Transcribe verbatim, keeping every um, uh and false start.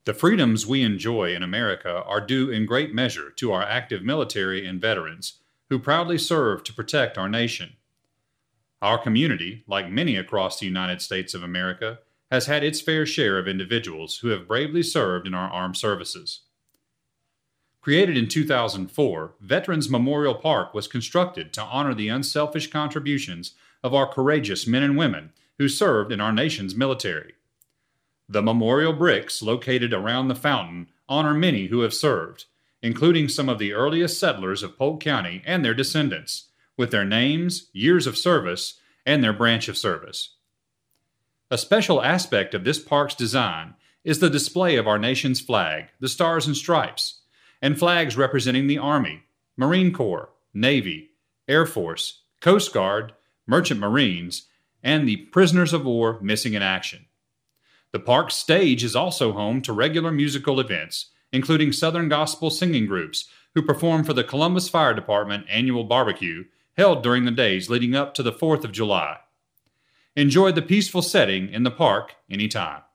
The freedoms we enjoy in America are due in great measure to our active military and veterans who proudly serve to protect our nation. Our community, like many across the United States of America, has had its fair share of individuals who have bravely served in our armed services. Created in two thousand four, Veterans Memorial Park was constructed to honor the unselfish contributions of our courageous men and women who served in our nation's military. The memorial bricks located around the fountain honor many who have served, including some of the earliest settlers of Polk County and their descendants, with their names, years of service, and their branch of service. A special aspect of this park's design is the display of our nation's flag, the Stars and Stripes, and flags representing the Army, Marine Corps, Navy, Air Force, Coast Guard, Merchant Marines, and the prisoners of war missing in action. The park's stage is also home to regular musical events, including Southern gospel singing groups who perform for the Columbus Fire Department annual barbecue held during the days leading up to the fourth of July. Enjoy the peaceful setting in the park anytime.